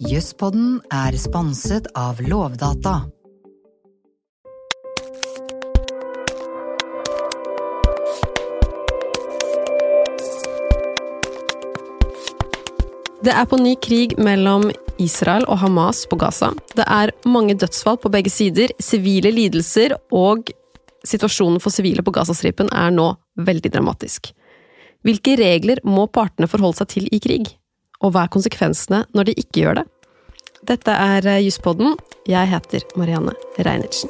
Juspodden sponset av Lovdata. Det på ny krig mellom Israel og Hamas på Gaza. Det mange dødsfall på begge sider, sivile lidelser, og situasjonen for sivile på Gazastripen nå veldig dramatisk. Hvilke regler må partene forholde seg til i krig? Og hva konsekvensene når de ikke gjør det? Dette Juspodden. Jeg heter Marianne Reinertsen.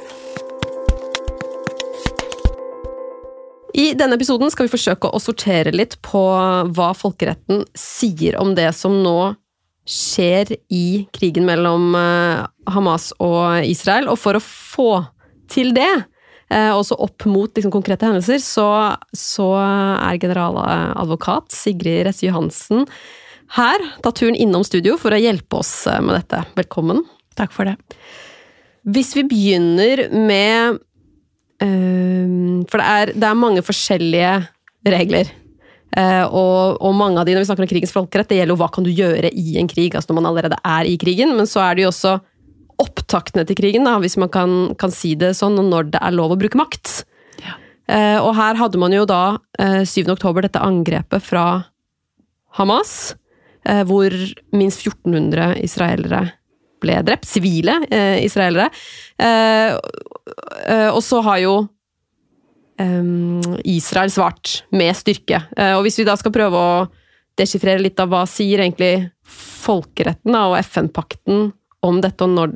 I denne episoden skal vi forsøke å sortere litt på hva folkeretten sier om det som nå skjer i krigen mellom Hamas og Israel, og for å få til det, også opp mot konkrete hendelser, så generaladvokat Sigrid Resse Johansen her, tatt turen innom studio for å hjelpe oss med dette. Velkommen. Takk for det. Hvis vi begynner med for det mange forskjellige regler, og mange av de, når vi snakker om krigens folkerett, det gjelder jo hva kan du gjøre i en krig, altså når man allerede i krigen, men så det jo også opptaktene til krigen, da, hvis man kan si det sånn, og når det lov å bruke makt. Ja. Og her hadde man jo da 7. oktober dette angrepet fra Hamas, hvor minst 1400 israelere ble drept, sivile israelere, og så har jo Israel svart med styrke. Og hvis vi da skal prøve å deschiffrere litt av hva sier egentlig folkeretten og FN-pakten om dette, og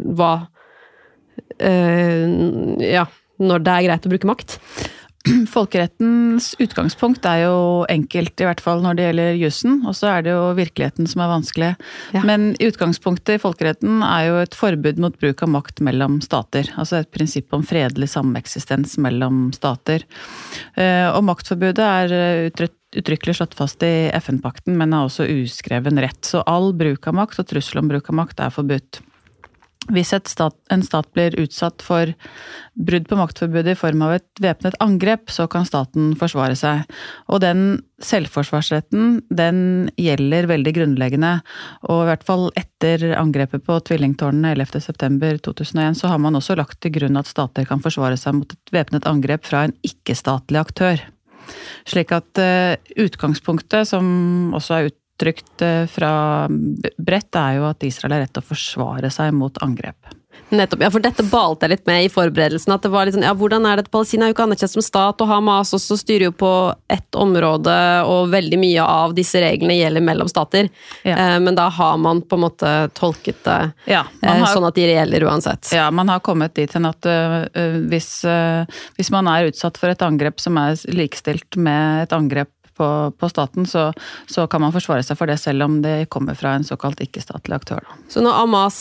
når det greit å bruke makt? Folkerettens utgangspunkt jo enkelt, i hvert fall når det gjelder jussen, og så det jo virkeligheten som vanskelig. Ja. Men utgangspunktet i folkeretten jo et forbud mot bruk av makt mellom stater, altså et prinsipp om fredelig sameksistens mellom stater. Og maktforbudet uttrykkelig slått fast i FN-pakten, men også uskreven rett. Så all bruk av makt og trussel om bruk av makt forbudt. Hvis en stat blir utsatt for brudd på maktforbudet i form av et væpnet angrep, så kan staten forsvare seg. Og den selvforsvarsretten, den gjelder veldig grunnleggende. Og i hvert fall etter angrepet på tvillingtårnene 11. september 2001, så har man også lagt til grunn at stater kan forsvare seg mot et væpnet angrep fra en ikke-statlig aktør. Slik at utgangspunktet, som også uttrykt fra bredt, jo at Israel rett til å forsvare seg mot angrep. Nettopp, for dette balte jeg litt med i forberedelsen, at det var litt sånn, hvordan det Palestina jo ikke anerkjent som stat, og Hamas også styrer jo på ett område, og veldig mye av disse reglene gjelder mellom stater. Ja. Men da har man på en måte tolket det sånn at de gjelder uansett. Ja, man har kommet dit til at hvis man utsatt for et angrep som likestilt med et angrep på staten, så kan man forsvare seg for det selv om det kommer fra en såkalt ikke-statlig aktør. Så når Hamas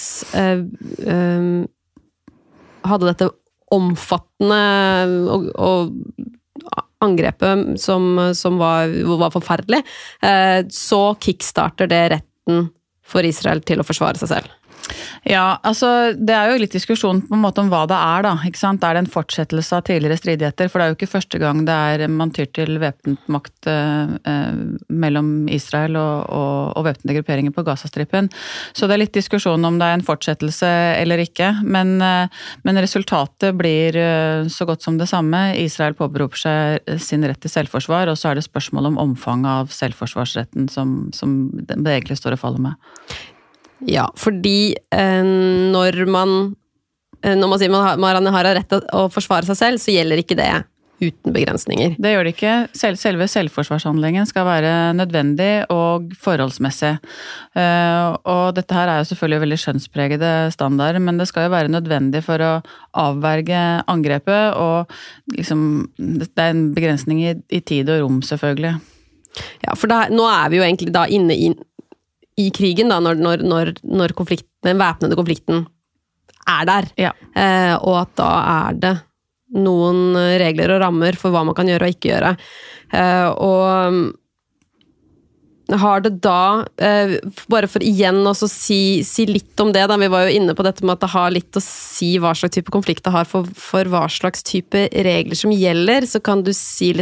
hadde dette omfattende og angrepet som var forferdelig, så kickstarter det retten for Israel til å forsvare seg selv. Ja, altså det jo litt diskusjon på en måte om hva det da, ikke sant? Det en fortsettelse av tidligere stridigheter, for det jo ikke første gang man tyr til væpnet makt mellom Israel og væpnede grupperinger på Gazastripen. Så det litt diskusjon om det en fortsettelse eller ikke, men resultatet blir så godt som det samme. Israel påberoper seg sin rett til selvforsvar, og så det spørsmål om omfanget av selvforsvarsretten som det egentlig står og faller med. Ja, fordi når man sier man har rett til å forsvare seg selv, så gjelder ikke det uten begrensninger. Det gjør det ikke. Selve selvforsvarshandlingen skal være nødvendig og forholdsmessig. Og dette her jo selvfølgelig veldig skjønnspregede standarder, men det skal jo være nødvendig for å avverge angrepet, og liksom, det en begrensning i tid og rom selvfølgelig. Ja, for nå vi jo egentlig da inne i krigen, da, når den væpnede konflikten der. Ja. Og at da det noen regler og rammer for hva man kan gjøre og ikke gjøre. Og har det da, bare for igjen også si litt om det, da vi var jo inne på dette med at det har litt å si hva slags type konflikt det har for hva slags type regler som gjelder, så kan du si litt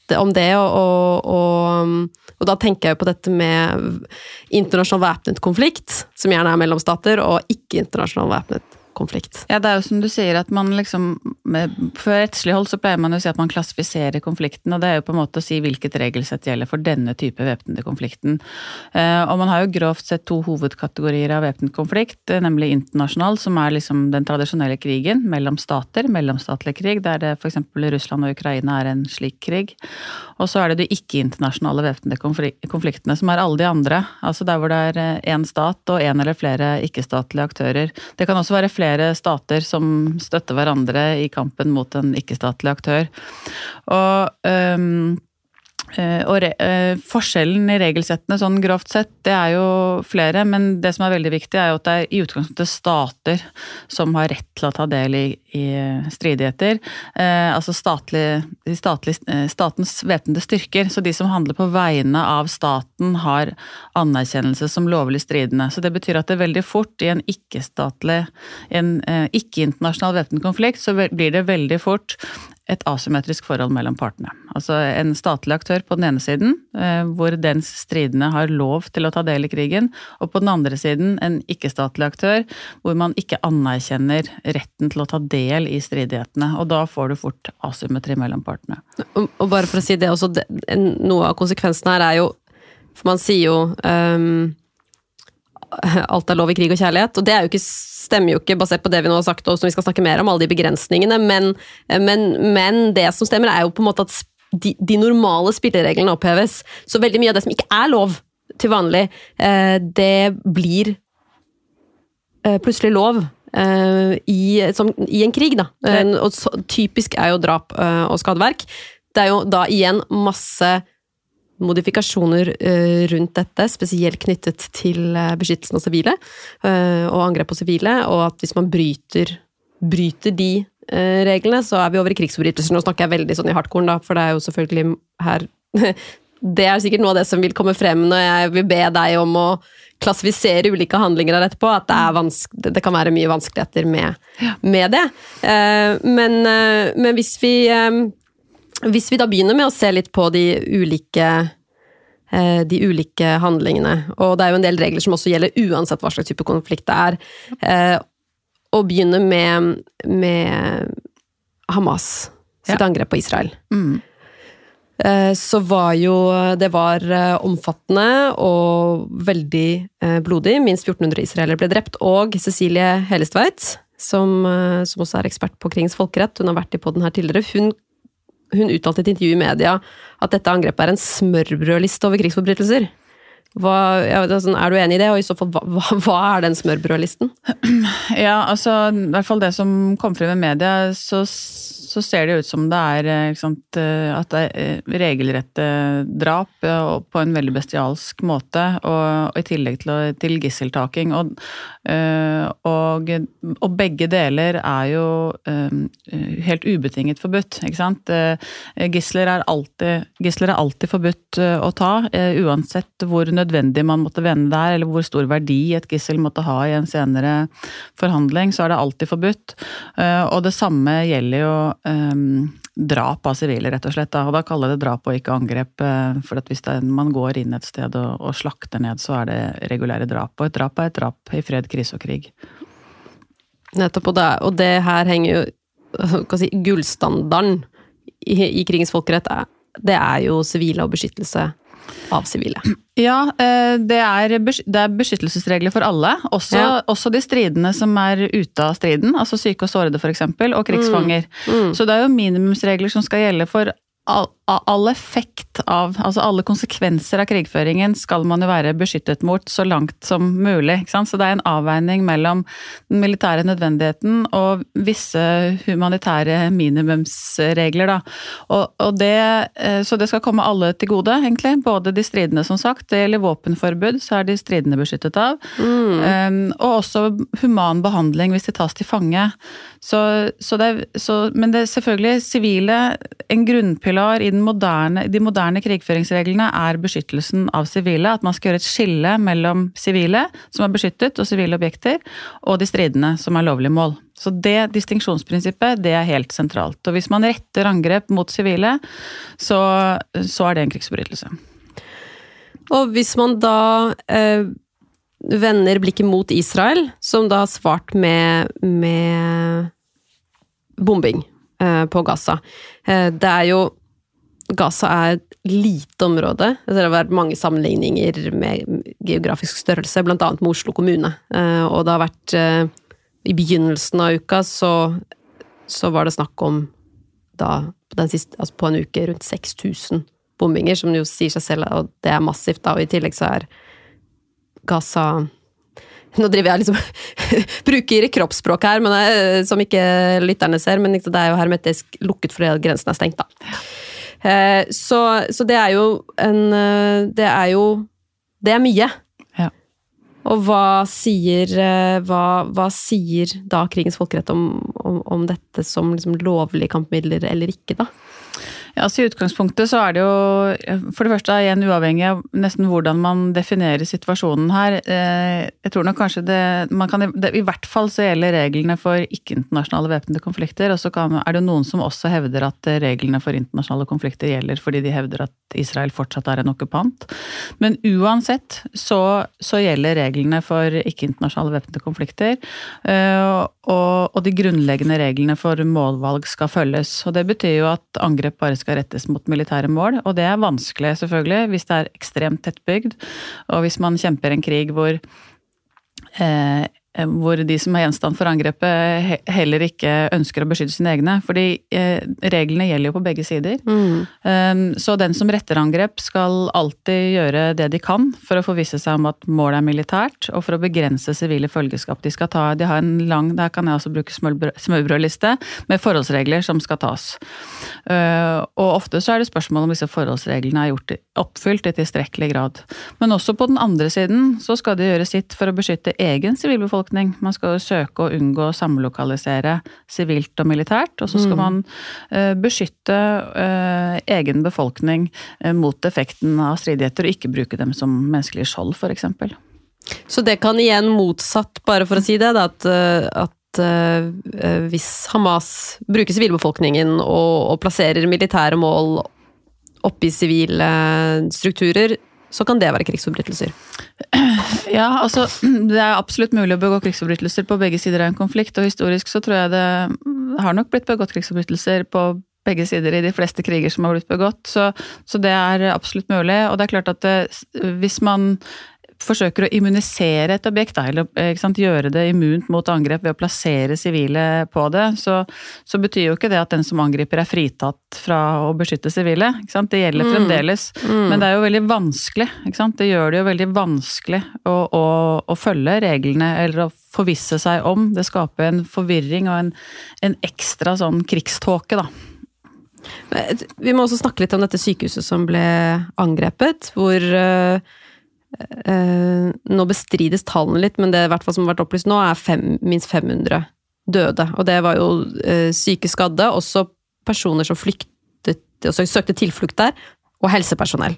om det, og da tenker jeg på dette med internasjonal væpnet konflikt, som gjerne mellom stater, og ikke internasjonal væpnet konflikt. Ja, det jo som du sier at man liksom, for rettslig hold så pleier man jo å si at man klassifiserer konflikten, og det jo på en måte å si hvilket regelsett gjelder for denne type væpnede konflikten. Og man har jo grovt sett 2 hovedkategorier av væpnet konflikt, nemlig internasjonal, som liksom den tradisjonelle krigen mellom stater, mellomstatlig krig, der det for eksempel Russland og Ukraina en slik krig. Og så det de ikke-internasjonale væpnede konfliktene, som alle de andre, altså der hvor det en stat og en eller flere ikke-statlige aktører. Det kan også være flere stater som støtter hverandre i kampen mot en ikke-statlig aktør. Forskjellen i regelsettene sånn grovt sett, det jo flere, men det som veldig viktig jo at det i utgangspunktet stater som har rett til å ta del i stridigheter, altså statens væpnede styrker, så de som handler på vegne av staten har anerkjennelse som lovlig stridende. Så det betyr at det veldig fort i en ikke-internasjonal væpnet konflikt, så blir det veldig fort et asymmetrisk forhold mellom partene. Altså en statlig aktør på den ene siden, hvor dens stridende har lov til å ta del i krigen, og på den andre siden en ikke-statlig aktør, hvor man ikke anerkjenner retten til å ta del i stridighetene, og da får du fort asymmetri mellom partene. Og bare for å si det også, noe av konsekvensen her jo, for man sier jo alt lov i krig og kjærlighet, og det jo ikke, stemmer jo ikke basert på det vi nå har sagt, og som vi skal snakke mer om, alle de begrensningene, men det som stemmer jo på en måte at de normale spillereglene oppheves, så veldig mye av det som ikke lov til vanlig, det blir plutselig lov i en krig da, og typisk jo drap og skadeverk. Det jo da igjen masse modifikasjoner rundt dette, spesielt knyttet til beskyttelsen av sivile og angrep på sivile, og at hvis man bryter de reglene, så vi over i krigsforbrytelser. Nå snakker jeg veldig sånn i hardkorn da, for det jo selvfølgelig her det sikkert noe av det som vil komme frem når jeg vil be deg om å klassifisere ulike handlinger av etterpå, at det kan være mye vanskeligheter med det. Men hvis vi da begynner med å se litt på de ulike handlingene, og det jo en del regler som også gjelder uansett hva slags type konflikt det og begynne med Hamas sitt angrep på Israel. Så det var omfattende og veldig blodig. Minst 1400 israelere ble drept, og Cecilie Hellestveit, som også ekspert på krigens folkerett, hun har vært i podden her tidligere, hun uttalte i et intervju i media at dette angrepet en smørbrødliste over krigsforbrytelser. Du enig i det, og i så fall, hva den smørbrødlisten? Ja, altså, i hvert fall det som kom frem i media, så ser det ut som det at det regelrette drap på en veldig bestialsk måte, og i tillegg til gisseltaking, og begge deler jo helt ubetinget forbudt, ikke sant? Gisler alltid forbudt å ta, uansett hvor nødvendig man måtte vende der, eller hvor stor verdi et gissel måtte ha i en senere forhandling, så det alltid forbudt. Og det samme gjelder jo drap av sivile, rett og slett. Og da kaller det drap og ikke angrep, for at hvis man går inn et sted og slakter ned, så det regulære drap. Og et drap et drap i fred, krise og krig. Nettopp, og det her henger jo gullstandarden i krigens folkerett, det jo sivile og beskyttelse av sivile. Ja, det beskyttelsesregler for alle, også de stridende som ute av striden, altså syke og sårede for eksempel, og krigsfanger. Så det jo minimumsregler som skal gjelde for all effekt av, altså alle konsekvenser av krigføringen skal man jo være beskyttet mot så langt som mulig, ikke sant? Så det en avveining mellom den militære nødvendigheten og visse humanitære minimumsregler da. Og så det skal komme alle til gode, egentlig, både de stridende som sagt, det gjelder våpenforbud, så de stridende beskyttet av, og også human behandling hvis de tas til fange. Men det selvfølgelig sivile, en grunnpilar i de moderne krigføringsreglene beskyttelsen av sivile, at man skal gjøre et skille mellom sivile, som beskyttet, og sivile objekter, og de stridende, som lovlige mål. Så det distinksjonsprinsippet, det helt sentralt. Og hvis man retter angrep mot sivile, så det en krigsforbrytelse. Og hvis man da vender blikket mot Israel, som da har svart med bombing på Gaza. Det jo Gaza et lite område. Det har vært mange sammenligninger med geografisk størrelse, blant annet med Oslo kommune. Og det har vært i begynnelsen av uka så var det snakk om da, på en uke rundt 6000 bombinger, som jo sier seg selv, og det massivt da, og i tillegg så Gaza, nå driver jeg liksom bruker kroppsspråk her, men som ikke lytterne ser, men det jo hermetisk lukket fordi grensen stengt da. Så det jo det mye. Ja. Og hva sier da krigens folkerett om dette som liksom lovlige kampmidler eller ikke da? Ja, så i utgangspunktet så det jo, for det første igjen uavhengig av nesten hvordan man definerer situasjonen her. Jeg tror nok kanskje i hvert fall så gjelder reglene for ikke-internasjonale væpnede konflikter, og så det noen som også hevder at reglene for internasjonale konflikter gjelder, fordi de hevder at Israel fortsatt en okkupant. Men uansett så gjelder reglene for ikke-internasjonale væpnede konflikter, og de grunnleggende reglene for målvalg skal følges. Og det betyr jo at angrep bare skal rettes mot militære mål, og det vanskelig selvfølgelig hvis det ekstremt tettbygd, og hvis man kjemper en krig hvor de som gjenstand for angrepet heller ikke ønsker å beskytte sine egne, fordi reglene gjelder jo på begge sider. Så den som retter angrep skal alltid gjøre det de kan for å forvisse seg om at målet militært, og for å begrense sivile følgeskap de skal ta. De har en lang, der kan jeg også bruke smørbrødliste, med forholdsregler som skal tas. Og ofte så det spørsmål om disse forholdsreglene oppfylt i tilstrekkelig grad. Men også på den andre siden så skal de gjøre sitt for å beskytte egen sivilbefolkning. Man skal jo søke å unngå å samlokalisere sivilt og militært, og så skal man beskytte egen befolkning mot effekten av stridigheter, og ikke bruke dem som menneskelige skjold, for eksempel. Så det kan igjen motsatt, bare for å si det, at hvis Hamas bruker sivilbefolkningen og plasserer militære mål oppi sivile strukturer, så kan det være krigsforbrytelser. Ja, altså, det absolutt mulig å begå krigsforbrytelser på begge sider av en konflikt, og historisk så tror jeg det har nok blitt begått krigsforbrytelser på begge sider i de fleste kriger som har blitt begått, så det absolutt mulig, og det klart at hvis man forsøker å immunisere et objekt, eller gjøre det immunt mot angrep ved å plassere sivile på det, så betyr jo ikke det at den som angriper fritatt fra å beskytte sivile. Det gjelder fremdeles, men det jo veldig vanskelig. Det gjør det jo veldig vanskelig å følge reglene, eller å forvisse seg om. Det skaper en forvirring og en ekstra sånn krigståke, da. Vi må også snakke litt om dette sykehuset som ble angrepet, hvor nå bestrides tallene litt, men det i hvert fall som har vært opplyst nå minst 500 døde, og det var jo syke skadde, også personer som flyktet, og søkte tilflukt der, og helsepersonell.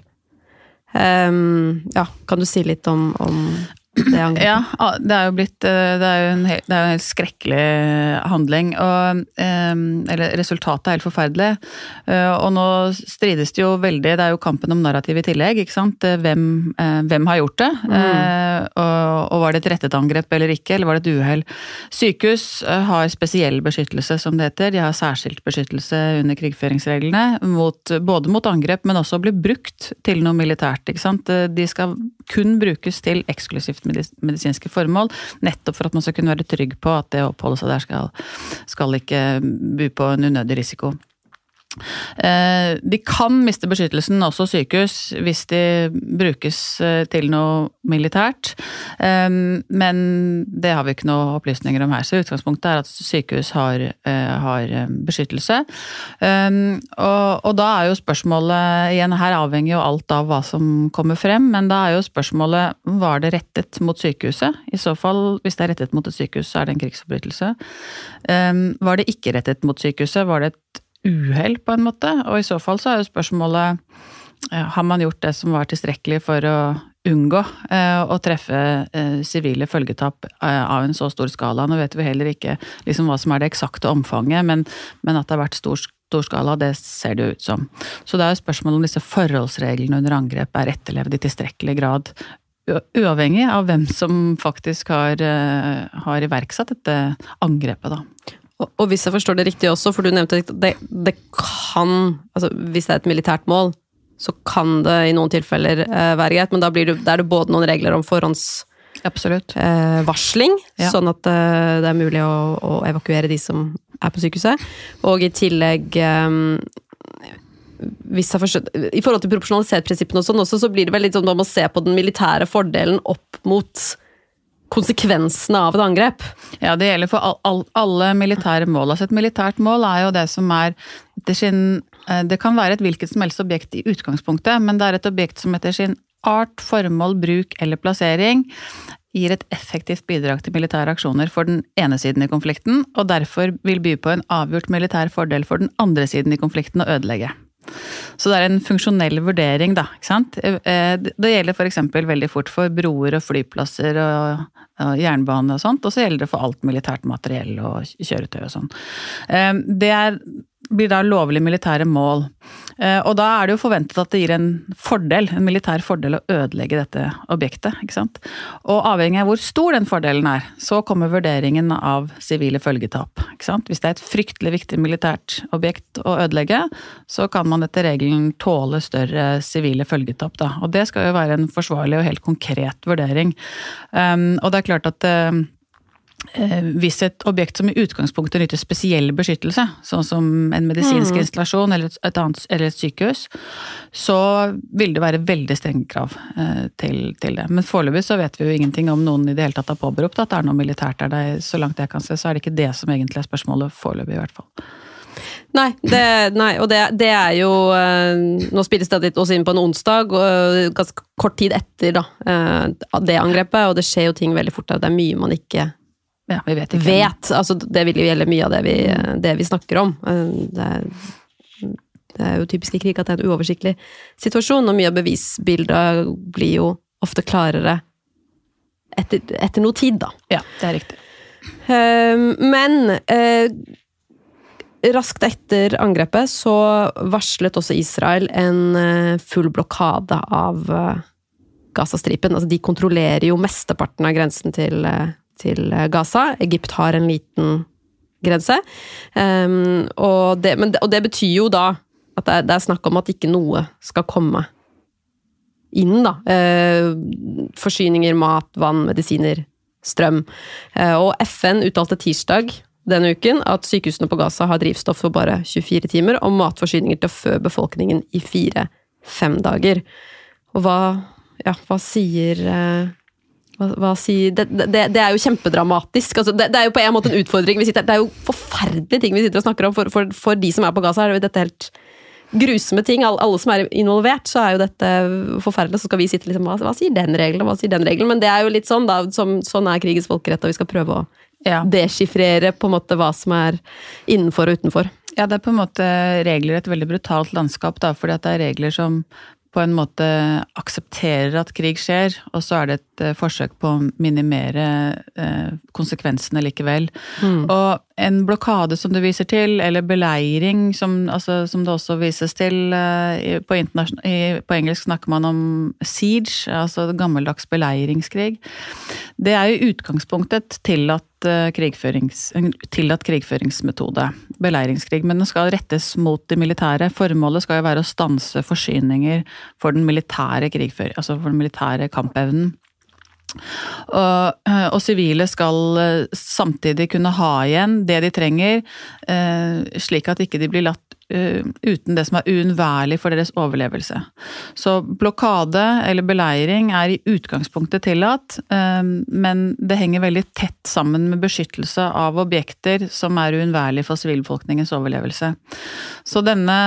Ja, kan du si litt om det angrepet? Ja, det jo blitt, det jo en helt skrekkelig handling, eller resultatet helt forferdelig, og nå strides det jo veldig, det jo kampen om narrativ i tillegg, ikke sant? Hvem har gjort det, og var det et rettet angrep eller ikke, eller var det et uheld? Sykehus har spesiell beskyttelse, som det heter, de har særskilt beskyttelse under krigføringsreglene, både mot angrep, men også bli brukt til noe militært, ikke sant? De skal kun brukes til eksklusivt medisinske formål, nettopp for at man skal kunne være trygg på at det å oppholde seg der skal ikke by på en unødig risiko. De kan miste beskyttelsen, også sykehus, hvis de brukes til noe militært, men det har vi ikke noe opplysninger om her, så utgangspunktet at sykehus har beskyttelse, og da jo spørsmålet, igjen her avhenger jo alt av hva som kommer frem, men da jo spørsmålet, var det rettet mot sykehuset? I så fall, hvis det rettet mot et sykehus, så det en krigsforbrytelse. Var det ikke rettet mot sykehuset? Var det et uheld på en måte, og i så fall så jo spørsmålet, har man gjort det som var tilstrekkelig for å unngå å treffe sivile følgetap av en så stor skala? Nå vet vi heller ikke liksom hva som det eksakte omfanget, men at det har vært stor skala, det ser det ut som. Så det jo spørsmål om disse forholdsreglene under angrep etterlevd i tilstrekkelig grad, uavhengig av hvem som faktisk har iverksatt dette angrepet da. Og hvis jeg forstår det riktig også, for du nevnte det kan, altså hvis det et militært mål, så kan det i noen tilfeller være greit, men da det både noen regler om varsling, sånn at det mulig å evakuere de som på sykehuset, og i tillegg hvis jeg forstår, i forhold til proporsjonalitetsprinsippene og sånn også, så blir det vel litt sånn, man må se på den militære fordelen opp mot konsekvensene av et angrep. Ja, det gjelder for alle militære mål. Altså et militært mål jo det som det kan være et hvilket som helst objekt i utgangspunktet, men det et objekt som etter sin art, formål, bruk eller plassering gir et effektivt bidrag til militære aksjoner for den ene siden i konflikten, og derfor vil by på en avgjort militær fordel for den andre siden i konflikten å ødelegge. Så det en funksjonell vurdering da, ikke sant? Det gjelder for eksempel veldig fort for broer og flyplasser og jernbane og sånt, og så gjelder det for alt militært materiell og kjøretøy og sånn. Det blir da lovlig militære mål, og da det jo forventet at det gir en militær fordel å ødelegge dette objektet, ikke sant? Og avhengig av hvor stor den fordelen så kommer vurderingen av sivile følgetap, ikke sant? Hvis det et fryktelig viktig militært objekt å ødelegge, så kan man etter regelen tåle større sivile følgetap da, og det skal jo være en forsvarlig og helt konkret vurdering. Og det klart at hvis et objekt som i utgangspunktet nytter spesiell beskyttelse, sånn som en medisinsk installasjon eller et sykehus, så vil det være veldig strenge krav til det. Men foreløpig så vet vi jo ingenting om noen i det hele tatt har påberopt at det noe militært der, så langt jeg kan se, så det ikke det som egentlig spørsmålet foreløpig i hvert fall. Nei, og det jo nå spilles det også inn på en onsdag og ganske kort tid etter da, det angrepet, og det skjer jo ting veldig fort det mye man ikke vi vet. Altså, det vil jo gjelde mye av det vi snakker om. Det jo typisk i krig at det en uoversiktlig situasjon, og mye av bevisbildet blir jo ofte klarere etter noe tid da. Ja, det riktig. Men raskt etter angrepet så varslet også Israel en full blokade av Gazastripen. Altså de kontrollerer jo mesteparten av grensen til Gaza. Egypt har en liten grense. Og det betyr jo da at det snakk om at ikke noe skal komme inn da. Forsyninger, mat, vann, medisiner, strøm. Og FN uttalte tirsdag denne uken at sykehusene på Gaza har drivstoff for bare 24 timer og matforsyninger til å fø befolkningen i 4-5 dager. Og hva sier det jo kjempedramatisk. Altså, det jo på en måte en utfordring. Det jo forferdelige ting vi sitter og snakker om for de som på Gaza. Dette helt grusomme ting. Alle som involvert, så jo dette forferdelig. Så skal vi sitte liksom, hva sier den regelen, hva sier den regelen? Men det jo litt sånn da, sånn krigens folkerett, og vi skal prøve å deskifrere på en måte hva som innenfor og utenfor. Ja, det på en måte regler et veldig brutalt landskap da, fordi at det regler som på en måte aksepterer at krig skjer, og så det et forsøk på å minimere konsekvensene likevel. Og en blokade som du viser til, eller beleiring, som det også vises til, på engelsk snakker man om siege, altså gammeldags beleiringskrig. Det jo utgangspunktet tillatt krigføringsmetode, beleiringskrig, men den skal rettes mot de militære. Formålet skal jo være å stanse forsyninger for den militære krigføring, altså for den militære kampevnen. Og sivile skal samtidig kunne ha igjen det de trenger, slik at ikke de blir latt uten det som uunnværlig for deres overlevelse. Så blokade eller beleiring i utgangspunktet tillatt, men det henger veldig tett sammen med beskyttelse av objekter som uunnværlig for sivilbefolkningens overlevelse. Så denne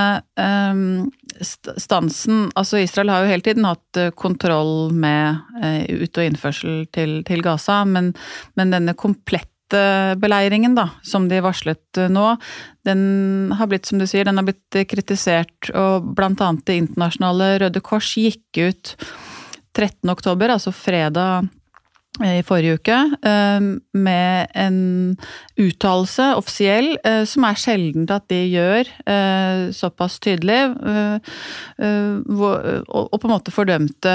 stansen, altså Israel har jo hele tiden hatt kontroll med ut- og innførsel til Gaza, men denne komplette Sirte-beleiringen da, som de varslet nå, den har blitt, som du sier, den har blitt kritisert, og blant annet det internasjonale Røde Kors gikk ut 13. oktober, altså fredag i forrige uke, med en uttalelse offisiell, som sjeldent at de gjør såpass tydelig, og på en måte fordømte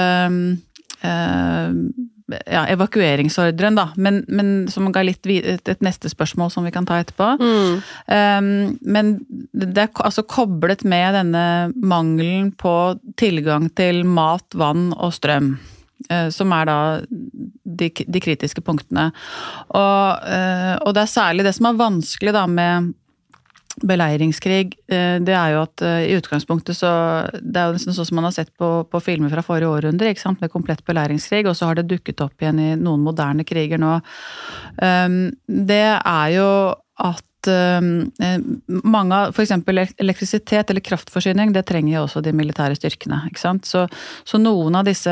evakueringsordren da, men som ga litt et neste spørsmål som vi kan ta etterpå. Men det altså koblet med denne mangelen på tilgang til mat, vann og strøm, som da de kritiske punktene. Og det særlig det som vanskelig da med beleiringskrig, det jo at i utgangspunktet så, det jo nesten sånn som man har sett på filmer fra forrige århundre, ikke sant, med komplett beleiringskrig, og så har det dukket opp igjen i noen moderne kriger nå. Det jo at mange, for eksempel elektrisitet eller kraftforsyning, det trenger jo også de militære styrkene, ikke sant? Så noen av disse,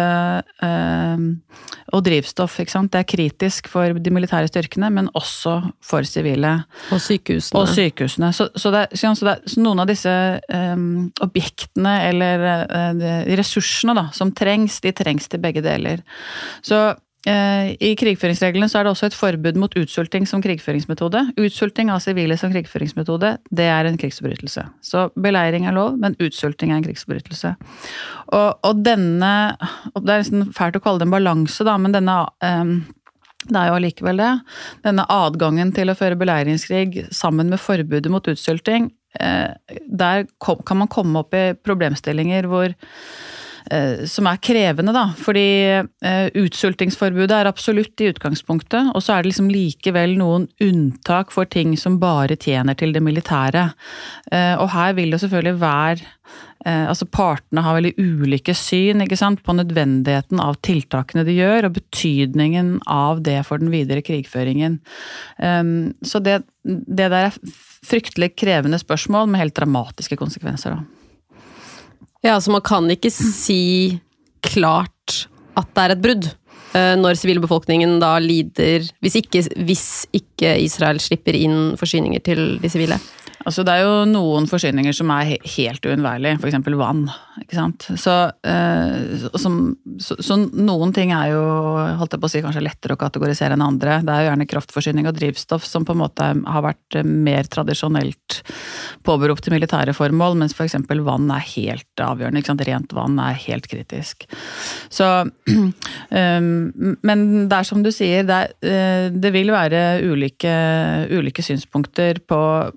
og drivstoff, ikke sant? Det kritisk for de militære styrkene, men også for sivile. Og sykehusene. Så noen av disse objektene, eller ressursene da, som trengs, de trengs til begge deler. Så i krigføringsreglene så det også et forbud mot utsulting som krigføringsmetode. Utsulting av sivile som krigføringsmetode, det en krigsforbrytelse. Så beleiring lov, men utsulting en krigsforbrytelse. Og denne, og det nesten fælt å kalle det en balanse da, men denne, det jo allikevel det, denne adgangen til å føre beleiringskrig sammen med forbudet mot utsulting, der kan man komme opp i problemstillinger hvor som krevende da, fordi utsultingsforbudet absolutt i utgangspunktet, og så det liksom likevel noen unntak for ting som bare tjener til det militære. Og her vil det selvfølgelig altså partene har veldig ulike syn, ikke sant, på nødvendigheten av tiltakene de gjør, og betydningen av det for den videre krigføringen. Så det der fryktelig krevende spørsmål med helt dramatiske konsekvenser da. Ja, så man kan ikke si klart at det et brudd når sivilbefolkningen da lider, hvis ikke Israel slipper inn forsyninger til de sivile. Altså det jo noen forsyninger som helt uunnværlige, for eksempel vann, ikke sant? Så noen ting jo, holdt jeg på å si, kanskje lettere å kategorisere enn andre. Det jo gjerne kraftforsyning og drivstoff som på en måte har vært mer tradisjonelt påberopt til militære formål, mens for eksempel vann helt avgjørende, ikke sant? Rent vann helt kritisk. Så, men det som du sier, det vil være ulike synspunkter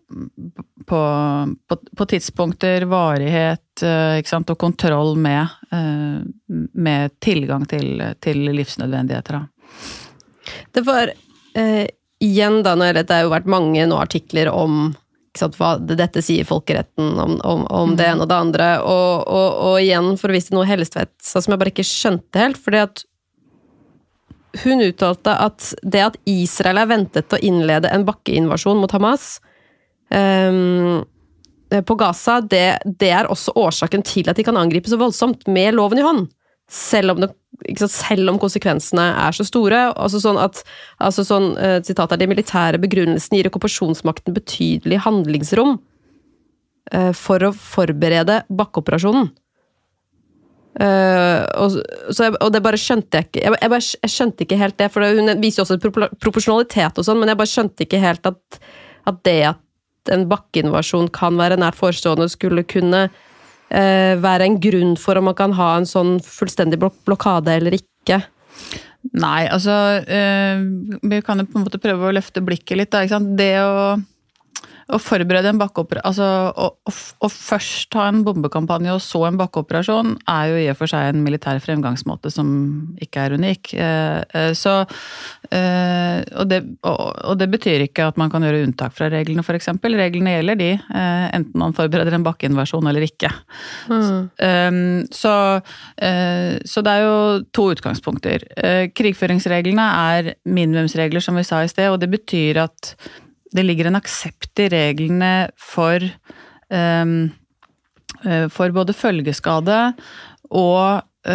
på tidspunkter, varighet, ikke sant, og kontroll med tilgang til livsnødvendigheter. Det var igjen da, når det jo vært mange nå artikler om ikke sant, hva dette sier folkeretten om det ene og det andre, og igjen for å vise noe Hellestveit som jeg bare ikke skjønte helt, fordi at hun uttalte at det at Israel ventet å innlede en bakkeinvasjon mot Hamas på Gaza, det også årsaken til at de kan angripe så voldsomt med loven i hånd, selv om konsekvensene så store, sitat de militære begrunnelsene gir okkupasjonsmakten betydelig handlingsrom for å forberede bakkeoperasjonen. Og det bare skjønte jeg ikke, jeg skjønte ikke helt det, for hun viser jo også proporsjonalitet og sånn, men jeg bare skjønte ikke helt at det at en bakkeinvasjon kan være nært forestående skulle kunne være en grunn for om man kan ha en sånn fullstendig blokade eller ikke. Nei, altså vi kan jo på en måte prøve å løfte blikket litt da, ikke sant? Det å forberede en bakkeoperasjon, altså å først ha en bombekampanje og så en bakkeoperasjon jo i og for seg en militær fremgangsmåte som ikke unik. Og det betyr ikke at man kan gjøre unntak fra reglene for eksempel. Reglene gjelder de, enten man forbereder en bakkeinvasjon eller ikke. Så det jo to utgangspunkter. Krigføringsreglene minimumsregler som vi sa i sted, og det betyr at det ligger en aksept i reglene for både følgeskade og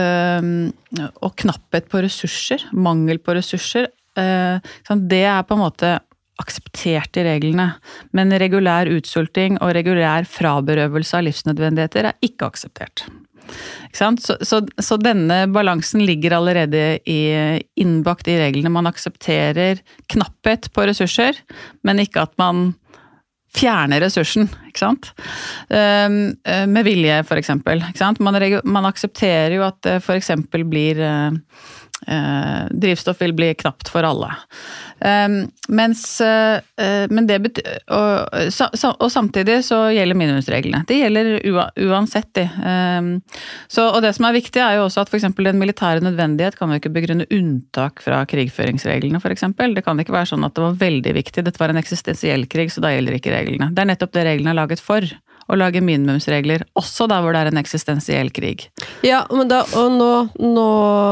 knapphet på ressurser, mangel på ressurser. Det på en måte akseptert i reglene, men regulær utsulting og regulær fraberøvelse av livsnødvendigheter ikke akseptert. Ikke sant? Så denne balansen ligger allerede innbakt i reglene. Man aksepterer knapphet på ressurser, men ikke at man fjerner ressursen, ikke sant? Med vilje, for eksempel. Ikke sant? Man aksepterer jo at for eksempel drivstoff vil bli knapt for alle. Men det og samtidig så gjelder minimumsreglene. Det gjelder uansett det. Og det som viktig jo også at for eksempel den militære nødvendighet kan jo ikke begrunne unntak fra krigføringsreglene, for eksempel. Det kan ikke være sånn at det var veldig viktig, dette var en eksistensiell krig, så da gjelder ikke reglene. Det nettopp det reglene laget for. Å lage minimumsregler, også der hvor det en eksistensiell krig. Ja, men nå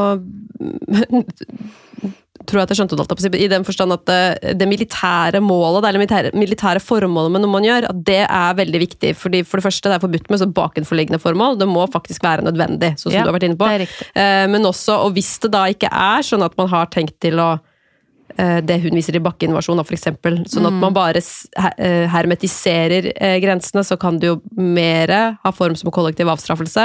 tror jeg at jeg skjønte det i den forstand at det militære målet, eller militære formålet med noe man gjør, at det veldig viktig, fordi for det første det forbudt med så bakenforliggende formål, det må faktisk være nødvendig, sånn som du har vært inne på. Det riktig. Men også, og hvis det da ikke sånn at man har tenkt til å det hun viser i bakkeinvasjon, for eksempel. Sånn at man bare hermetiserer grensene, så kan det jo mer ha form som kollektiv avstraffelse,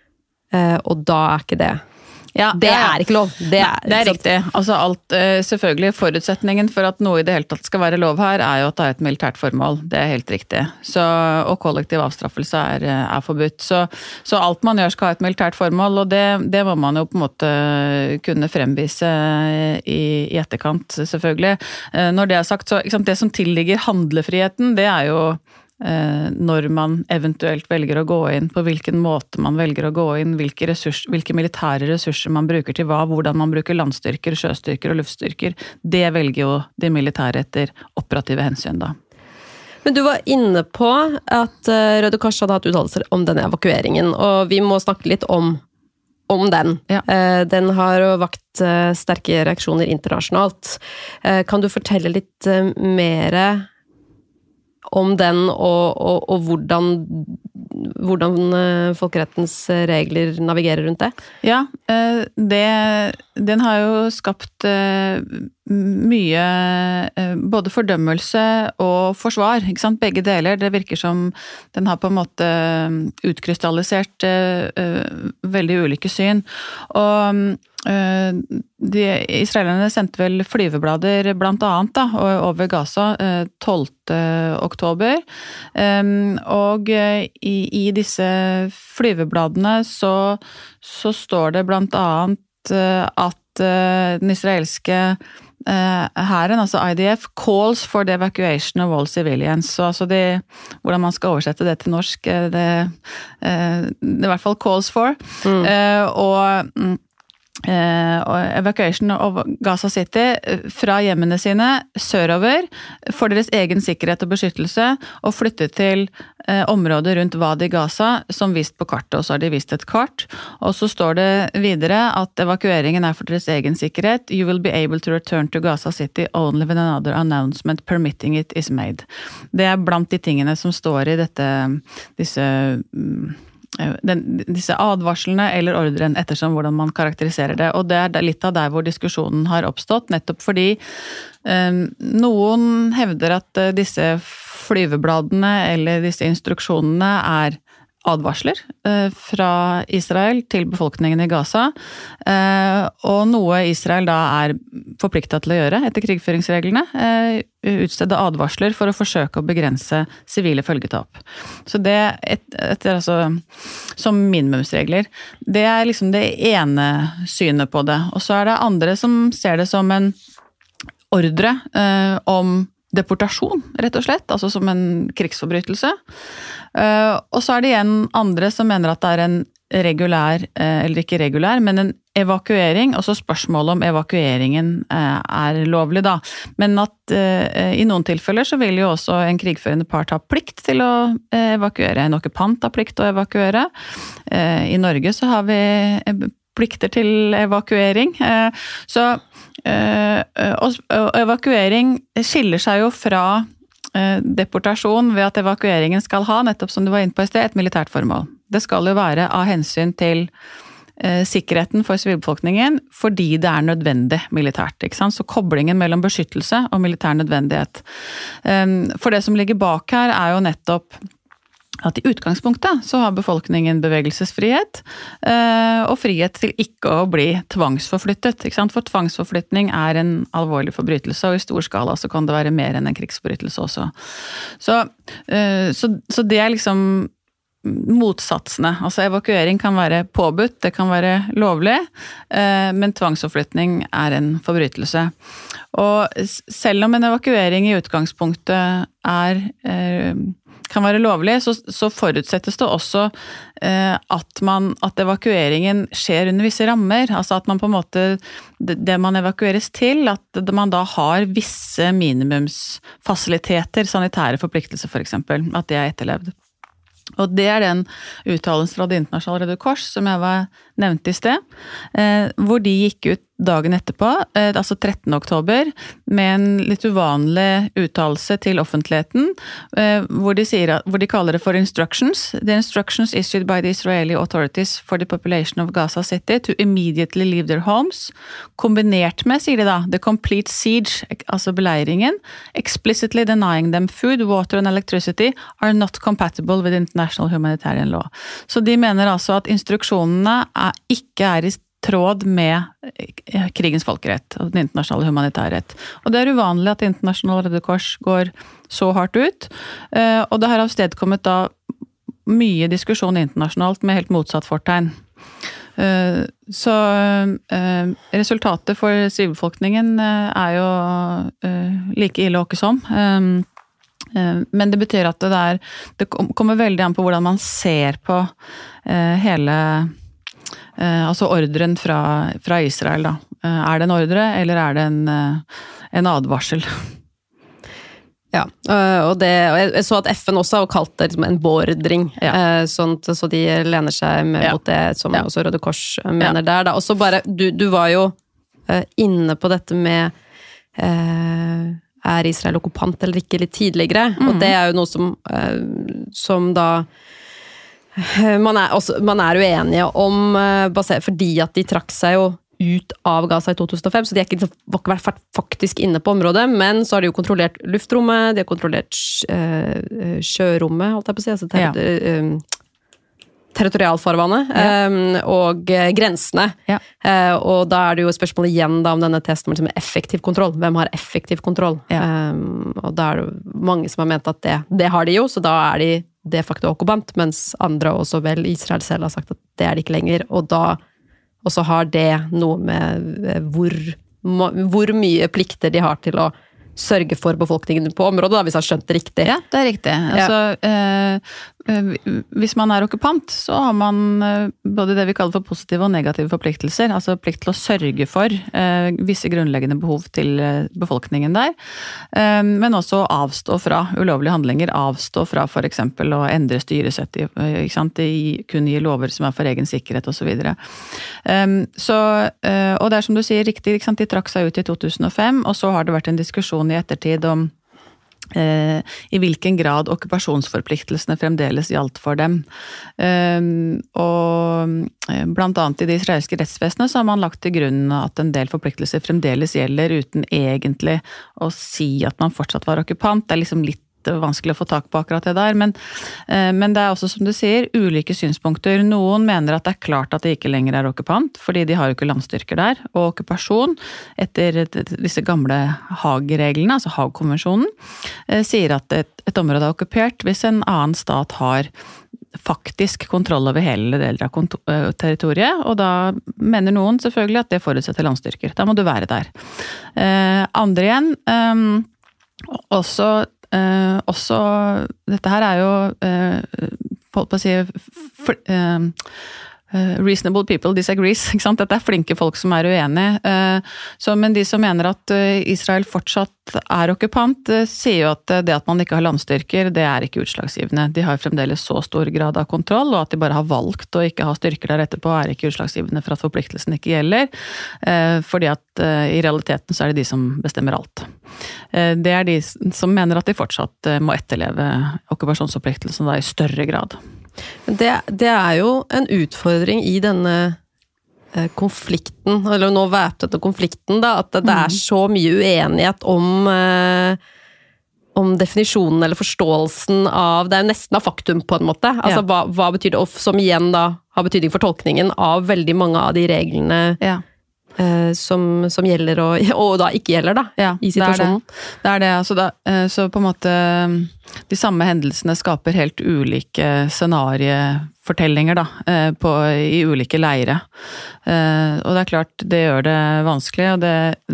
og da ikke det. Ja, det ikke lov. Det riktig. Altså alt, selvfølgelig, forutsetningen for at noe i det hele tatt skal være lov her, jo at det et militært formål. Det helt riktig. Og kollektiv avstraffelse forbudt. Så alt man gjør skal ha et militært formål, og det må man jo på en måte kunne fremvise i etterkant, selvfølgelig. Når det sagt, så det som tilligger handlefriheten, det jo når man eventuelt velger å gå inn, på hvilken måte man velger å gå inn, hvilke militære ressurser man bruker til hva, hvordan man bruker landstyrker, sjøstyrker og luftstyrker, det velger jo de militære etter operative hensyn da. Men du var inne på at Røde Kors hadde hatt uttalelser om denne evakueringen, og vi må snakke litt om den. Ja. Den har jo vakt sterke reaksjoner internasjonalt. Kan du fortelle litt mer om den, og hvordan folkerettens regler navigerer rundt det? Ja, den har jo skapt mye både fordømmelse og forsvar, ikke sant? Begge deler. Det virker som den har på en måte utkrystallisert veldig ulike syn. Og israelerne sendte vel flyveblader blant annet da, over Gaza 12. oktober, og i disse flyvebladene så står det blant annet at den israelske hæren, altså IDF, calls for the evacuation of all civilians. Så altså hvordan man skal oversette det til norsk, det i hvert fall calls for. Og evacuation of Gaza City fra hjemmene sine sørover for deres egen sikkerhet og beskyttelse, og flytte til området rundt Wadi Gaza som vist på kartet, og så har de vist et kart, og så står det videre at evakueringen for deres egen sikkerhet. You will be able to return to Gaza City only when another announcement permitting it is made. Det blant de tingene som står i disse advarslene eller ordren ettersom hvordan man karakteriserer det, og det litt av der hvor diskusjonen har oppstått, nettopp fordi noen hevder at disse flyvebladene eller disse instruksjonene advarsler fra Israel til befolkningen i Gaza, og noe Israel da forpliktet til å gjøre etter krigføringsreglene, utstedde advarsler for å forsøke å begrense sivile følgetap. Så det altså som minimumsregler. Det liksom det ene synet på det. Og så det andre som ser det som en ordre om deportasjon, rett og slett, altså som en krigsforbrytelse. Og så det igjen andre som mener at det en regulær, eller ikke regulær, men en evakuering, og så spørsmålet om evakueringen lovlig da. Men at i noen tilfeller så vil jo også en krigførende part ha plikt til å evakuere, en okkupant har plikt til å evakuere. I Norge så har vi plikter til evakuering. Så evakuering skiller seg jo fra deportasjon ved at evakueringen skal ha, nettopp som du var inne på i sted, et militært formål. Det skal jo være av hensyn til sikkerheten for sivilbefolkningen fordi det nødvendig militært, ikke sant? Så koblingen mellom beskyttelse og militær nødvendighet. For det som ligger bak her jo nettopp at i utgangspunktet så har befolkningen bevegelsesfrihet og frihet til ikke å bli tvangsforflyttet, ikke sant? For tvangsforflytning en alvorlig forbrytelse, og i stor skala så kan det være mer enn en krigsforbrytelse også. Så det liksom motsatsene. Altså evakuering kan være påbudt, det kan være lovlig, men tvangsforflytning en forbrytelse. Og selv om en evakuering i utgangspunktet kan være lovlig, så forutsettes det også at evakueringen skjer under visse rammer, altså at man på en måte, det man evakueres til, at man da har visse minimumsfasiliteter, sanitære forpliktelser for eksempel, at det etterlevd. Og det den uttalelsen fra Det internasjonale Røde Kors, som jeg nevnte i sted, hvor de gikk ut dagen etterpå, altså 13. oktober, med en litt uvanlig uttalelse til offentligheten, hvor de kaller det for instructions. The instructions issued by the Israeli authorities for the population of Gaza City to immediately leave their homes, kombinert med, sier de da, the complete siege, altså beleiringen, explicitly denying them food, water and electricity are not compatible with international humanitarian law. Så de mener altså at instruksjonene ikke i tråd med krigens folkerett og den internasjonale humanitærrett. Og det uvanlig at Det internasjonale Røde Kors går så hardt ut, og det har avstedkommet da mye diskusjon internasjonalt med helt motsatt fortegn. Så resultatet for sivilbefolkningen jo like ille og ikke som. Men det betyr at det kommer veldig an på hvordan man ser på hele altså ordren fra Israel da. Det en ordre, eller det en advarsel? Ja, og jeg så at FN også har kalt det en beordring, så de lener seg mot det som også Røde Kors mener der. Da. Og så bare, du var jo inne på dette med Israel okkupant eller ikke litt tidligere, og det jo noe som da man uenige om, fordi at de trakk seg jo ut av Gaza i 2005, så de var ikke faktisk inne på området, men så har de jo kontrollert luftrommet, de har kontrollert sjørommet, holdt jeg på å si, altså territorialfarvannet, og grensene. Og da det jo et spørsmål igjen da, om denne testen med effektiv kontroll. Hvem har effektiv kontroll? Og da det mange som har ment at det har de jo, så da de de facto okkupant, mens andre, også vel Israel selv, har sagt at det de ikke lenger, og så har det noe med hvor mye plikter de har til å sørge for befolkningen på området, da, hvis jeg har skjønt det riktig. Ja, det riktig. Altså, hvis man okkupant, så har man både det vi kaller for positive og negative forpliktelser, altså plikt til å sørge for visse grunnleggende behov til befolkningen der, men også å avstå fra ulovlige handlinger, avstå fra for eksempel å endre styresett, ikke sant? Kun gi lover som for egen sikkerhet og så videre. Og det som du sier riktig, ikke sant? De trakk seg ut i 2005, og så har det vært en diskusjon i ettertid om i hvilken grad okkupasjonsforpliktelsene fremdeles gjaldt for dem. Og blant annet i det israelske rettsvesenet så har man lagt til grunn at en del forpliktelser fremdeles gjelder uten egentlig å si at man fortsatt var okkupant. Det liksom litt vanskelig å få tak på akkurat det der, men det også, som du sier, ulike synspunkter. Noen mener at det klart at det ikke lenger okkupant, fordi de har jo ikke landstyrker der, og okkupasjon etter disse gamle Haag-reglene, altså Haag-konvensjonen, sier at et område okkupert hvis en annen stat har faktisk kontroll over hele deler av territoriet, og da mener noen selvfølgelig at det forutsetter landstyrker. Da må du være der. Andre igjen, også dette her jo på å si reasonable people disagrees, ikke sant? Dette flinke folk som uenige. Men de som mener at Israel fortsatt okkupant, sier jo at det at man ikke har landstyrker, det ikke utslagsgivende. De har fremdeles så stor grad av kontroll, og at de bare har valgt å ikke ha styrker der etterpå, ikke utslagsgivende for at forpliktelsen ikke gjelder, fordi at i realiteten så det de som bestemmer alt. Det de som mener at de fortsatt må etterleve okkupasjonsforpliktelsen da i større grad. Det jo en utfordring i denne konflikten, eller nå væpnede konflikten da, at det så mye uenighet om definisjonen eller forståelsen av, det jo nesten av faktum på en måte, altså hva betyr det, og som igjen da har betydning for tolkningen av veldig mange av de reglene som gjelder og da ikke gjelder da, i situasjonen. Det det, altså da, så på en måte de samme hendelsene skaper helt ulike scenariefortellinger da, i ulike leire. Og det klart, det gjør det vanskelig, og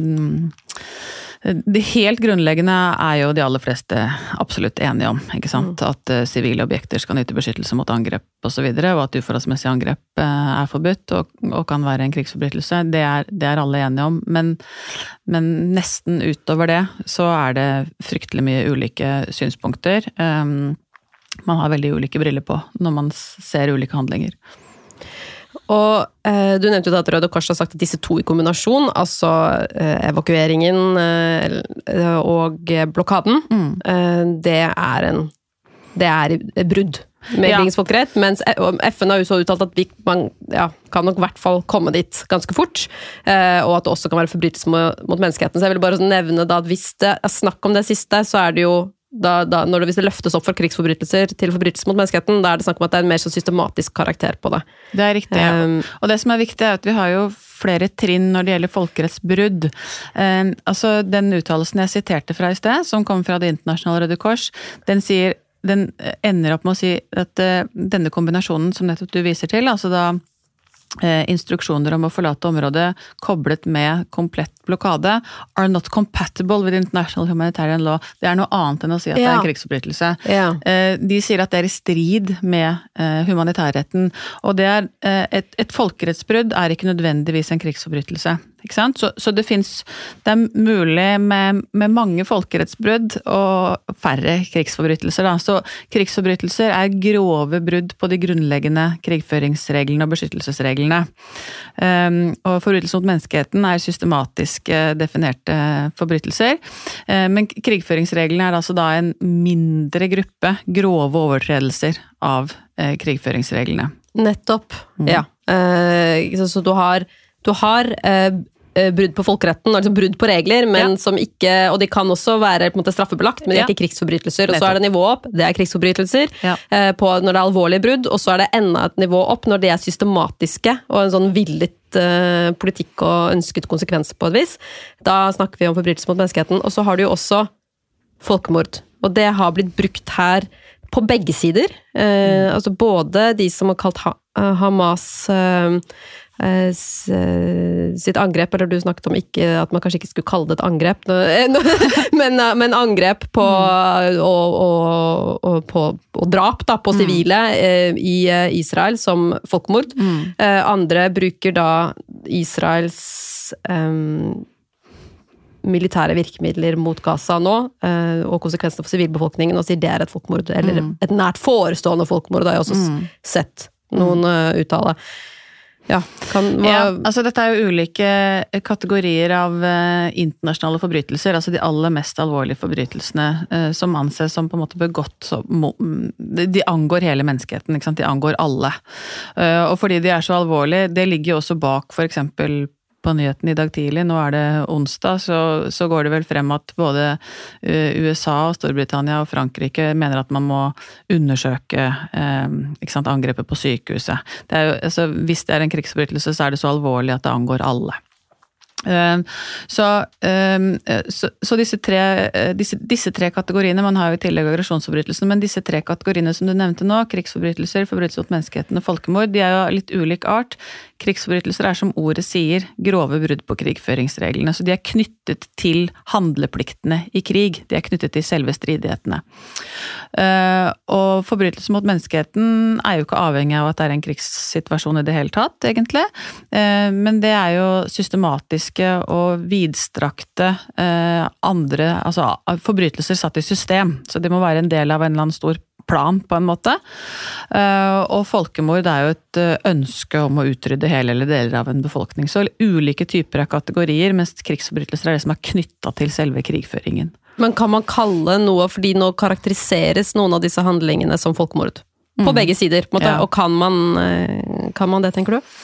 det helt grunnleggende jo de aller fleste absolutt enige om, ikke sant? At sivile objekter skal nyte beskyttelse mot angrep og så videre, og at uforholdsmessig angrep forbudt og kan være en krigsforbrytelse. Det alle enige om, men nesten utover det så det fryktelig mye ulike synspunkter. Man har veldig ulike briller på når man ser ulike handlinger. Og du nevnte jo at Røde Kors har sagt at disse to i kombinasjon, altså evakueringen og blokaden, det brudd med krigens folkerett, mens FN har jo så uttalt at man kan nok I hvert fall komme dit ganske fort, og at det også kan være forbrytelse mot menneskeheten. Så jeg vil bare nevne da at hvis det snakk om det siste, så det jo hvis det løftes opp for krigsforbrytelser til forbrytelser mot menneskeheten, da det snakk om at det en mer så systematisk karakter på det. Det riktig, og det som viktig at vi har jo flere trinn når det gjelder folkerettsbrudd. Altså den uttalelsen jeg siterte fra I sted, som kom fra Det internasjonale Røde Kors, den ender opp med å si at denne kombinasjonen som nettopp du viser til, altså da instruksjoner om å forlate området koblet med komplett blokade are not compatible with international humanitarian law. Det noe annet enn å si at det en krigsforbrytelse. De sier at det I strid med humanitærretten, og det et folkerettsbrudd ikke nødvendigvis en krigsforbrytelse. Ikke sant? Så det mulig med mange folkerettsbrudd og færre krigsforbrytelser. Da. Så krigsforbrytelser grove brudd på de grunnleggende krigføringsreglene og beskyttelsesreglene. Og forbrytelser mot menneskeheten systematisk definerte forbrytelser. Men krigføringsreglene altså da en mindre gruppe grove overtredelser av krigføringsreglene. Nettopp, ja. Så du har brudd på folkeretten, altså brudd på regler, men som ikke, og de kan også være på en måte straffebelagt, men de ikke krigsforbrytelser, og så det nivå opp, det krigsforbrytelser, når det alvorlige brudd, og så det enda et nivå opp når de systematiske, og en sånn villet politikk og ønsket konsekvenser på et vis. Da snakker vi om forbrytelser mot menneskeheten, og så har du jo også folkemord, og det har blitt brukt her på begge sider, altså både de som har kalt Hamas sitt angrep, eller du snakket om ikke, at man kanskje ikke skulle kalle det et angrep, men angrep på og drap da, på sivile I Israel som folkemord. Andre bruker da Israels militære virkemidler mot Gaza nå, og konsekvensene for sivilbefolkningen, og sier det et folkemord, eller et nært forestående folkemord, da har jeg også sett noen uttale. Altså dette jo ulike kategorier av internasjonale forbrytelser, altså de aller mest alvorlige forbrytelsene som anses som på en måte begått, de angår hele menneskeheten, ikke sant? De angår alle. Og fordi de så alvorlige, det ligger jo også bak for eksempel på nyheten I dag tidlig, nå det onsdag, så går det vel frem at både USA og Storbritannia og Frankrike mener at man må undersøke ikke sant, angrepet på sykehuset. Det jo, altså, hvis det en krigsforbrytelse, så det så alvorlig at det angår alle. Så disse tre kategoriene, man har jo I tillegg aggresjonsforbrytelsen, men disse tre kategoriene som du nevnte nå, krigsforbrytelser, forbrytelser mot menneskeheten og folkemord, de jo litt ulik art. Krigsforbrytelser som ordet sier, grove brudd på krigføringsreglene, så de knyttet til handlepliktene I krig, de knyttet til selve stridighetene. Og forbrytelser mot menneskeheten jo ikke avhengig av at det en krigssituasjon I det hele tatt, egentlig, men det jo systematisk og vidstrakte andre, altså forbrytelser satt I system, så det må være en del av en eller annen stor plan på en måte. Og folkemord jo et ønske om å utrydde hele eller deler av en befolkning, så ulike typer av kategorier, mens krigsforbrytelser det som knyttet til selve krigføringen. Men kan man kalle noe, fordi nå karakteriseres noen av disse handlingene som folkemord? På begge sider, på en måte, og kan man det, tenker du?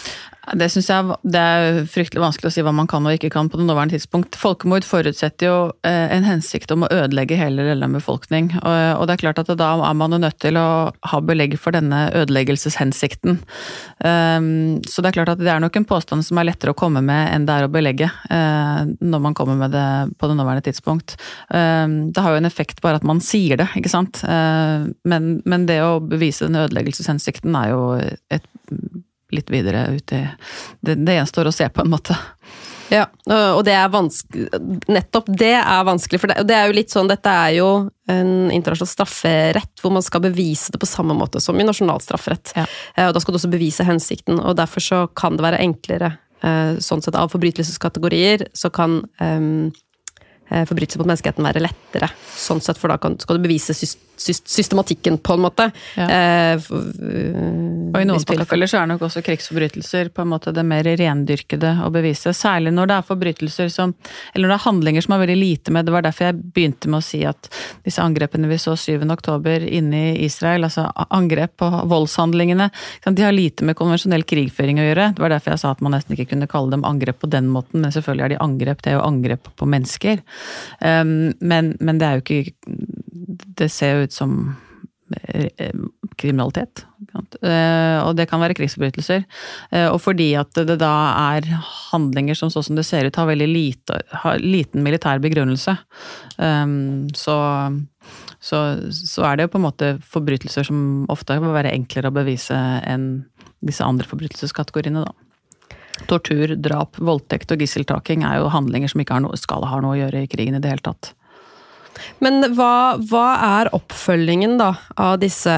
Det synes jeg det fryktelig vanskelig å si hva man kan og ikke kan på det nåværende tidspunkt. Folkemord forutsetter jo en hensikt om å ødelegge hele eller en befolkning, og det klart at da man jo nødt til å ha belegg for denne ødeleggelseshensikten. Så det klart at det nok en påstand som lettere å komme med enn det å belegge når man kommer med det på det nåværende tidspunkt. Det har jo en effekt bare at man sier det, ikke sant? Men det å bevise den ødeleggelseshensikten jo et litt videre ut i det gjenstår å se på en måte. Ja, og det vanskelig, nettopp det vanskelig, for det jo litt sånn, dette jo en internasjonal strafferett, hvor man skal bevise det på samme måte som i nasjonal strafferett. Ja. Og da skal du også bevise hensikten, og derfor så kan det være enklere, sånn sett av forbrytelseskategorier, så kan forbrytelse mot menneskeheten være lettere, sånn sett, for da skal du bevise systematikken på en måte. Ja. Og i noen tilfeller så nok også krigsforbrytelser på en måte det mer rendyrkede å bevise, særlig når det forbrytelser som, eller når det handlinger som veldig lite med, det var derfor jeg begynte med å si at disse angrepene vi så 7. oktober inne i Israel, altså angrep på voldshandlingene, de har lite med konvensjonell krigføring å gjøre, det var derfor jeg sa at man nesten ikke kunne kalle dem angrep på den måten, men selvfølgelig de angrep, det jo angrep på mennesker. Men det jo ikke, det ser jo ut som kriminalitet, og det kan være krigsforbrytelser, og fordi at det da handlinger som sånn som det ser ut har veldig liten militær begrunnelse, så det jo på en måte forbrytelser som ofte vil være enklere å bevise enn disse andre forbrytelseskategoriene da. Tortur, drap, voldtekt og gisseltaking jo handlinger som ikke skal ha noe å gjøre i krigen i det hele tatt. Men hva oppfølgingen da av disse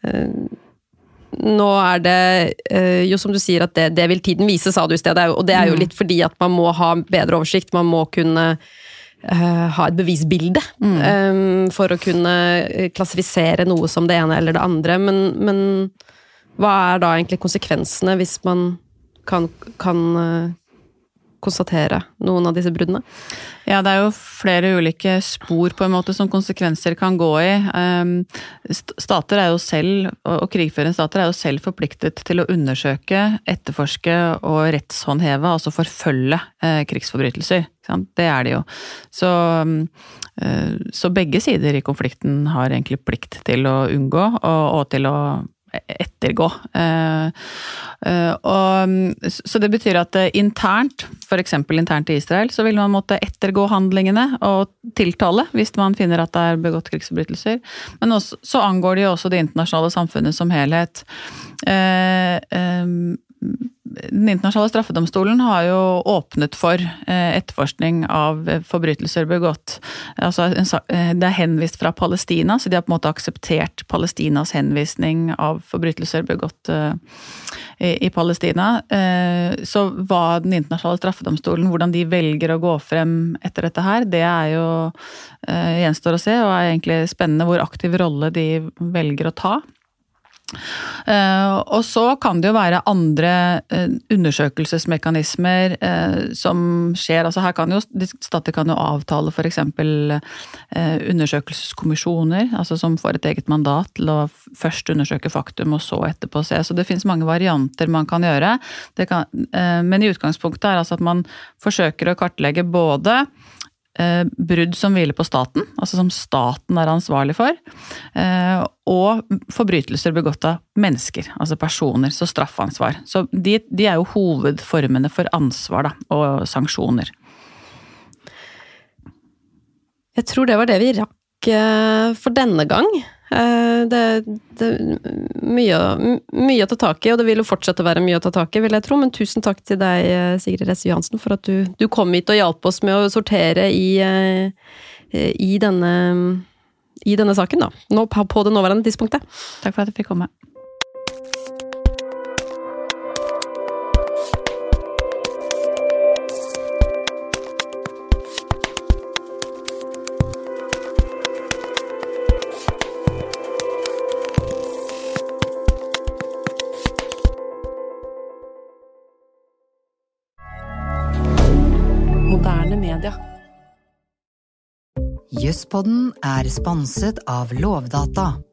nå det jo som du sier at det vil tiden vise, sa du i stedet, og det jo litt fordi at man må ha bedre oversikt, man må kunne ha et bevisbilde for å kunne klassifisere noe som det ene eller det andre, men hva da egentlig konsekvensene hvis man kan konstatere noen av disse bruddene? Ja, det jo flere ulike spor på en måte som konsekvenser kan gå i. Stater jo selv, og krigførende stater jo selv forpliktet til å undersøke, etterforske og rettshåndheve, altså forfølge krigsforbrytelser. Det det jo. Så begge sider i konflikten har egentlig plikt til å unngå og til å ettergå. Så det betyr at internt, for eksempel internt i Israel, så vil man måtte ettergå handlingene og tiltale hvis man finner at det begått krigsforbrytelser. Men også, så angår det jo også det internasjonale samfunnet som helhet. Den internasjonale straffedomstolen har jo åpnet for etterforskning av forbrytelser begått. Altså, det henvist fra Palestina, så de har på en måte akseptert Palestinas henvisning av forbrytelser begått i Palestina. Så hva den internasjonale straffedomstolen, hvordan de velger å gå frem etter dette her, det jo gjenstår å se, og egentlig spennende hvor aktiv rolle de velger å ta. Og så kan det jo være andre undersøkelsesmekanismer som skjer, altså her kan jo stater kan jo avtale for eksempel undersøkelseskommisjoner, altså som får et eget mandat til å først undersøke faktum og så etterpå se, så det finnes mange varianter man kan gjøre, men i utgangspunktet altså at man forsøker å kartlegge både brudd som hviler på staten, altså som staten ansvarlig for, og forbrytelser begått av mennesker, altså personer, så straffansvar. Så de jo hovedformene for ansvar da, og sanksjoner. Jeg tror det var det vi rakk for denne gang. Det mye å ta tak i, og det vil jo fortsette å være mye å ta tak i, vil jeg tro, men tusen takk til deg, Sigrid Resse Johansen, for at du kom hit og hjalp oss med å sortere i denne saken da, på det nåværende tidspunktet. Takk for at jeg fikk komme. Moderne media. Juspodden sponset av Lovdata.